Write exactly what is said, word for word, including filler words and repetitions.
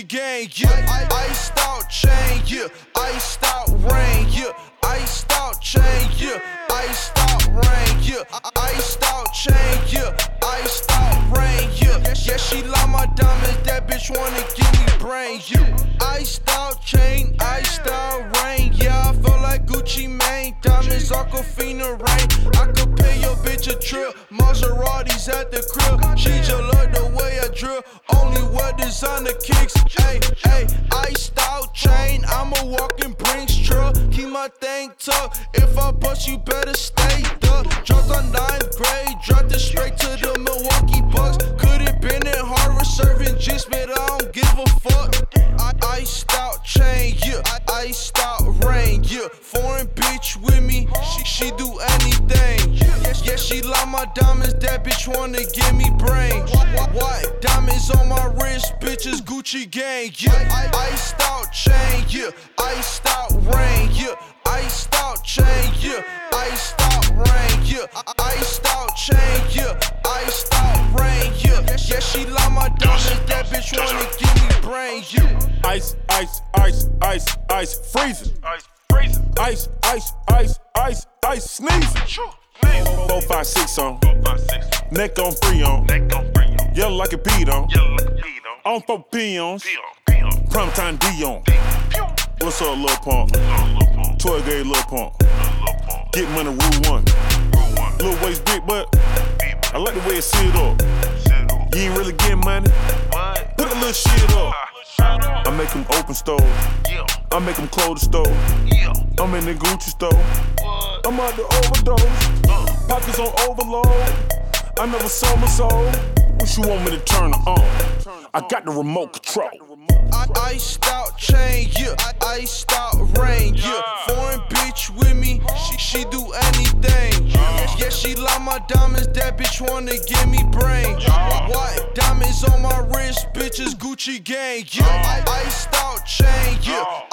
gang, yeah. Iced out chain, yeah. Iced out rain, yeah. Iced out chain, yeah. Iced out rain, yeah. Iced out chain, yeah. Iced out rain, yeah. Yeah, she like my diamonds, that bitch wanna give me brain, yeah. Iced out chain, iced out rain, yeah. I feel like Gucci Mane, diamonds, Aquafina rain. I could pay your bitch a trip, Maseratis at the crib. She just love the way I drill, only wear designer kicks. Ay, ay, iced out chain, I'm a walking Brinks truck. Keep my thing tucked, if I bust you better stay duck. Dropped on ninth grade, dropped it straight to the Milwaukee Bucks. Could've been in Harvard serving G's, but I don't give a fuck. I iced out chain, yeah. I iced out rain, yeah. Foreign bitch with me, she, she do anything. Yeah, she like my diamonds, that bitch wanna give me brain. What? Diamonds on my wrist, bitches Gucci gang, yeah. Iced out chain, yeah. Iced out rain, yeah. Iced out chain, yeah. Iced out rain, yeah. Iced out chain, yeah. Iced out rain, yeah. Yeah, she like my diamonds, that bitch wanna give me brain, yeah. Ice, ice, ice, ice, ice, freezing. Ice, freezing. Ice, ice, ice, ice, ice, sneezing. Four, five, six on. Neck on, free on. Neck on, free on. Yellow like a beat on. Yellow like a beat on. On four peons. Peon, peon. Primetime Dion. Peon. What's up, Lil Pump? twelve gauge Lil Pump. Get money, rule one. Lil waist, big butt. I like the way it sit up. You ain't really getting money. What? Put a little shit up. I make them open stove. Yeah. I make them close the stove. Yeah. I'm in the Gucci store. What? I'm out the overdose. Uh. Pockets on overload. I never sold my soul. What you want me to turn her on? I got the remote control. I iced out chain, yeah. I iced out rain, yeah. Foreign bitch with me, she, she do anything. Yeah, she like my diamonds, that bitch wanna give me brain. What? Diamonds on my wrist, bitches Gucci gang, yeah. Iced out chain, yeah.